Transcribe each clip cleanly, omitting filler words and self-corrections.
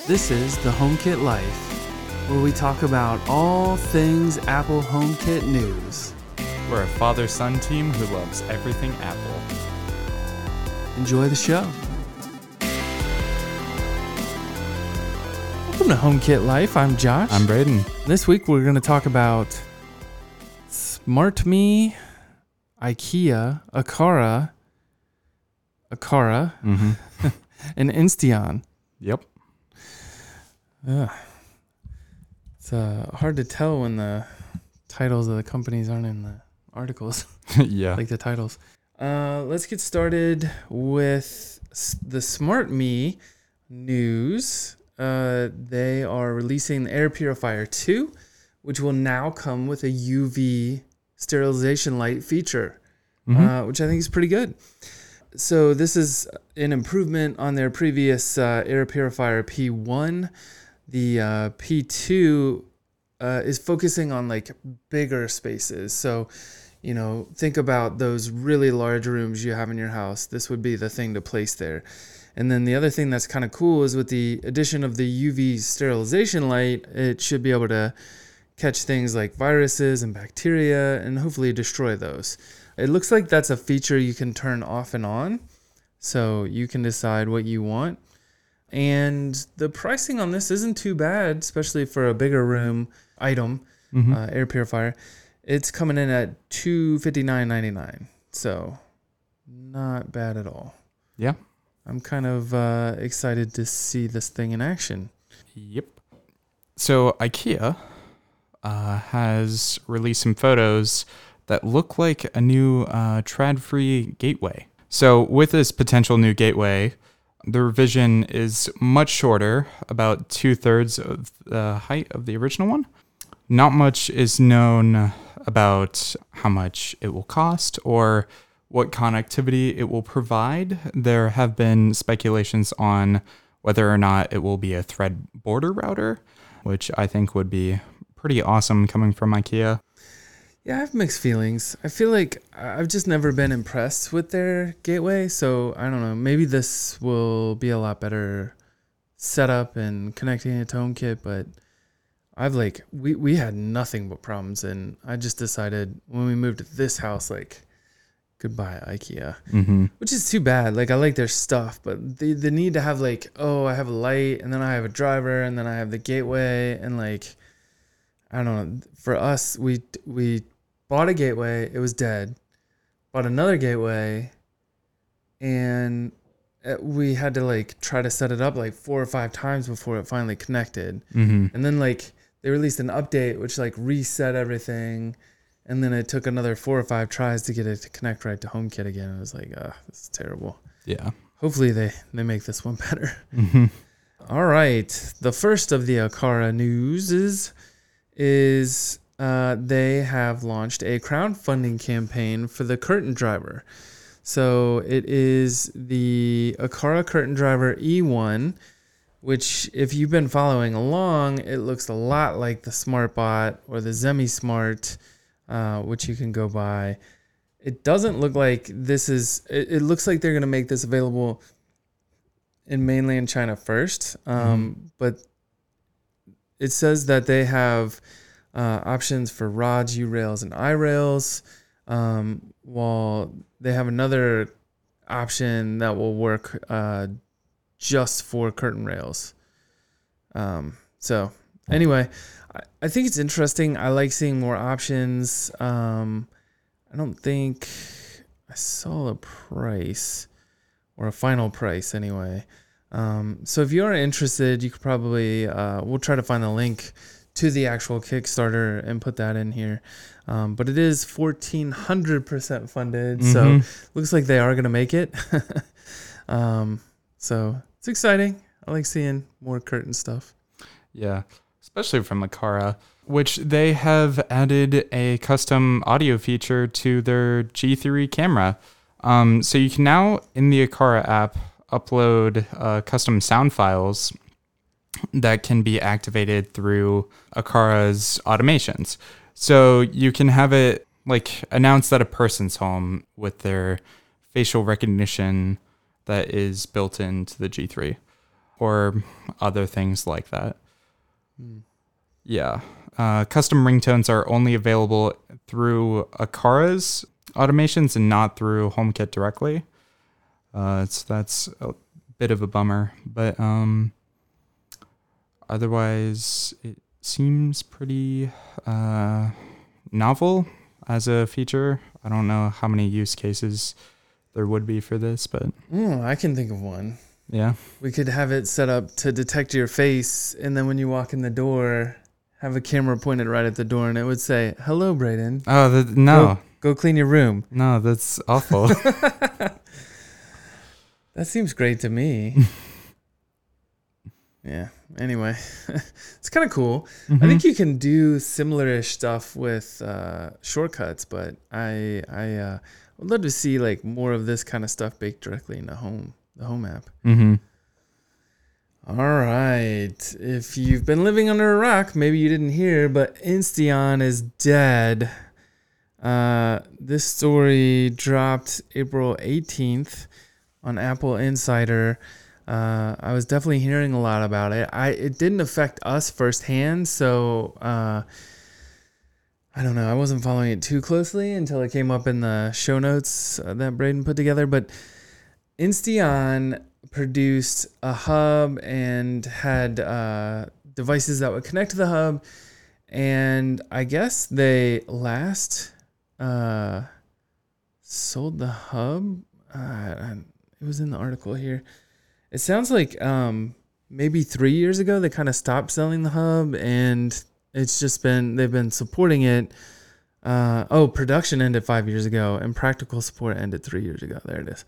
This is the HomeKit Life, where we talk about all things Apple HomeKit news. We're a father-son team who loves everything Apple. Enjoy the show. Welcome to HomeKit Life. I'm Josh. I'm Braden. This week we're going to talk about SmartMe, IKEA, Aqara, and Insteon. Yep. It's hard to tell when the titles of the companies aren't in the articles. Yeah. Like the titles. Let's get started with the SmartMe news. They are releasing the Air Purifier 2, which will now come with a UV sterilization light feature, which I think is pretty good. So this is an improvement on their previous Air Purifier P1. The P2 is focusing on like bigger spaces. So, you know, think about those really large rooms you have in your house. This would be the thing to place there. And then the other thing that's kind of cool is with the addition of the UV sterilization light, it should be able to catch things like viruses and bacteria and hopefully destroy those. It looks like that's a feature you can turn off and on, so you can decide what you want. And the pricing on this isn't too bad, especially for a bigger room item, air purifier. It's coming in at $259.99, so not bad at all. Yeah. I'm kind of excited to see this thing in action. Yep. So IKEA has released some photos that look like a new trad-free gateway. So with this potential new gateway, the revision is much shorter, about 2/3 of the height of the original one. Not much is known about how much it will cost or what connectivity it will provide. There have been speculations on whether or not it will be a thread border router, which I think would be pretty awesome coming from IKEA. Yeah, I have mixed feelings. I feel like I've just never been impressed with their gateway, so I don't know. Maybe this will be a lot better setup and connecting it to HomeKit, but I've like, we had nothing but problems, and I just decided when we moved to this house, like, goodbye IKEA, which is too bad. Like, I like their stuff, but the need to have like, oh, I have a light, and then I have a driver, and then I have the gateway, and like, I don't know. For us, we bought a gateway. It was dead. Bought another gateway, and we had to like try to set it up like 4 or 5 times before it finally connected. And then like they released an update which like reset everything, and then it took another 4 or 5 tries to get it to connect right to HomeKit again. I was like, this is terrible. Yeah. Hopefully they make this one better. All right. The first of the Aqara news is they have launched a crowdfunding campaign for the curtain driver. So it is the Aqara curtain driver E1, which if you've been following along, it looks a lot like the SmartBot or the ZemiSmart, which you can go buy. It doesn't look like this is, it looks like they're going to make this available in mainland China first. But it says that they have options for rods, U-rails, and I-rails, while they have another option that will work just for curtain rails. So anyway, I think it's interesting. I like seeing more options. I don't think I saw a price or a final price anyway. So if you are interested, you could probably, we'll try to find the link to the actual Kickstarter and put that in here. But it is 1,400% funded. So looks like they are going to make it. So it's exciting. I like seeing more curtain stuff. Yeah, especially from Aqara, which they have added a custom audio feature to their G3 camera. So you can now, in the Aqara app, upload custom sound files that can be activated through Aqara's automations. So you can have it like announce that a person's home with their facial recognition that is built into the G3. or other things like that. Hmm. Yeah. Custom ringtones are only available through Aqara's automations and not through HomeKit directly. So that's a bit of a bummer. But otherwise, it seems pretty novel as a feature. I don't know how many use cases there would be for this, but I can think of one. yeah. We could have it set up to detect your face, and then when you walk in the door, have a camera pointed right at the door, and it would say, "Hello, Braden. Oh, no. Go clean your room." No, that's awful. That seems great to me. Yeah. Anyway, it's kind of cool. Mm-hmm. I think you can do similar-ish stuff with shortcuts, but I would love to see like more of this kind of stuff baked directly into the Home app. Mm-hmm. All right. If you've been living under a rock, maybe you didn't hear, but Insteon is dead. This story dropped April 18th on Apple Insider. I was definitely hearing a lot about it. It didn't affect us firsthand, so I don't know. I wasn't following it too closely until it came up in the show notes that Braden put together. But Insteon produced a hub and had devices that would connect to the hub, and I guess they last sold the hub. It was in the article here. It sounds like maybe 3 years ago they kind of stopped selling the hub, and it's just they've been supporting it. Production ended 5 years ago, and practical support ended 3 years ago. There it is.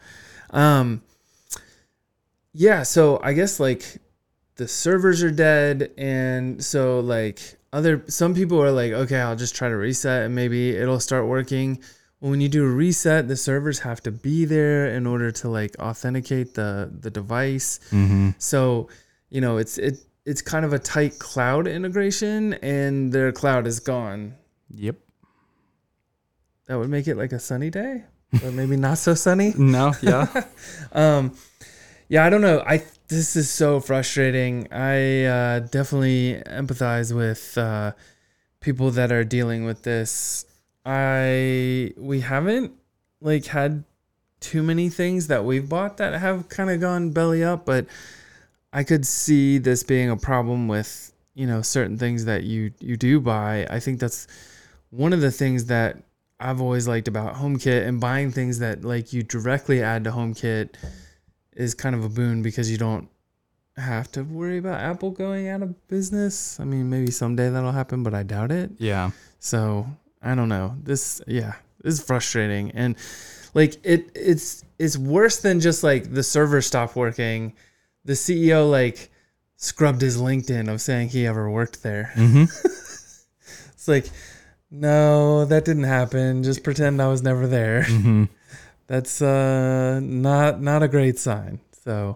Yeah, so I guess like the servers are dead, and so like some people are like, okay, I'll just try to reset and maybe it'll start working. Well, when you do a reset, the servers have to be there in order to like authenticate the device. Mm-hmm. So, it's kind of a tight cloud integration, and their cloud is gone. Yep. That would make it like a sunny day, or maybe not so sunny. No, yeah. Yeah, I don't know. This is so frustrating. I definitely empathize with people that are dealing with this. We haven't like had too many things that we've bought that have kind of gone belly up, but I could see this being a problem with, certain things that you do buy. I think that's one of the things that I've always liked about HomeKit, and buying things that like you directly add to HomeKit is kind of a boon because you don't have to worry about Apple going out of business. I mean, maybe someday that'll happen, but I doubt it. Yeah. So I don't know. This is frustrating. And like it's worse than just like the server stopped working. The CEO like scrubbed his LinkedIn of saying he ever worked there. Mm-hmm. It's like, no, that didn't happen. Just pretend I was never there. Mm-hmm. That's not a great sign. So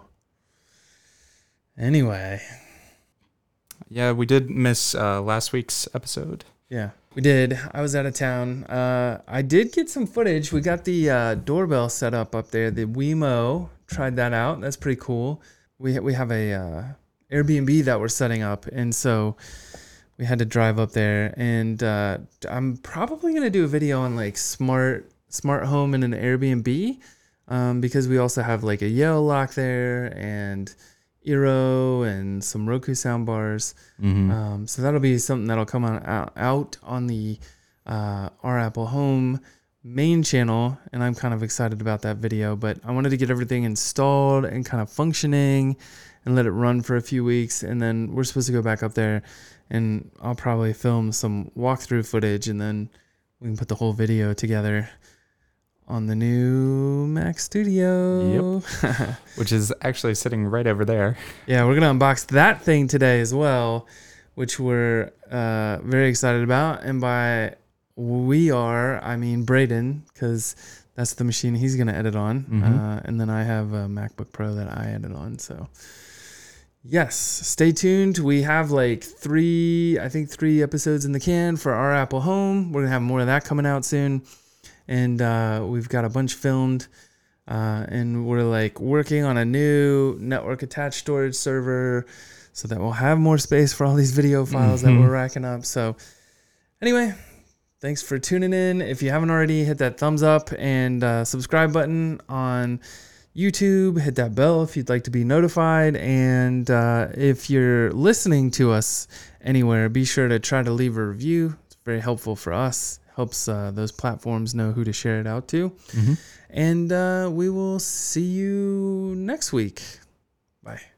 anyway. Yeah, we did miss last week's episode. Yeah, we did. I was out of town. I did get some footage. We got the doorbell set up there. The Wemo, tried that out. That's pretty cool. We have a Airbnb that we're setting up, and so we had to drive up there. And I'm probably gonna do a video on like smart home in an Airbnb, because we also have like a Yale lock there and Eero and some Roku soundbars. Mm-hmm. So that'll be something that'll come out on the our Apple Home main channel, and I'm kind of excited about that video. But I wanted to get everything installed and kind of functioning and let it run for a few weeks, and then we're supposed to go back up there, and I'll probably film some walkthrough footage, and then we can put the whole video together on the new Mac Studio. Yep. Which is actually sitting right over there. Yeah, we're going to unbox that thing today as well, which we're very excited about. And by I mean Braden, because that's the machine he's going to edit on. Mm-hmm. And then I have a MacBook Pro that I edit on. So yes, stay tuned. We have like 3 episodes in the can for our Apple Home. We're going to have more of that coming out soon. And we've got a bunch filmed And we're like working on a new network attached storage server so that we'll have more space for all these video files that we're racking up. So anyway, thanks for tuning in. If you haven't already, hit that thumbs up and subscribe button on YouTube. Hit that bell if you'd like to be notified. And if you're listening to us anywhere, be sure to try to leave a review. It's very helpful for us. Helps those platforms know who to share it out to. And we will see you next week. Bye.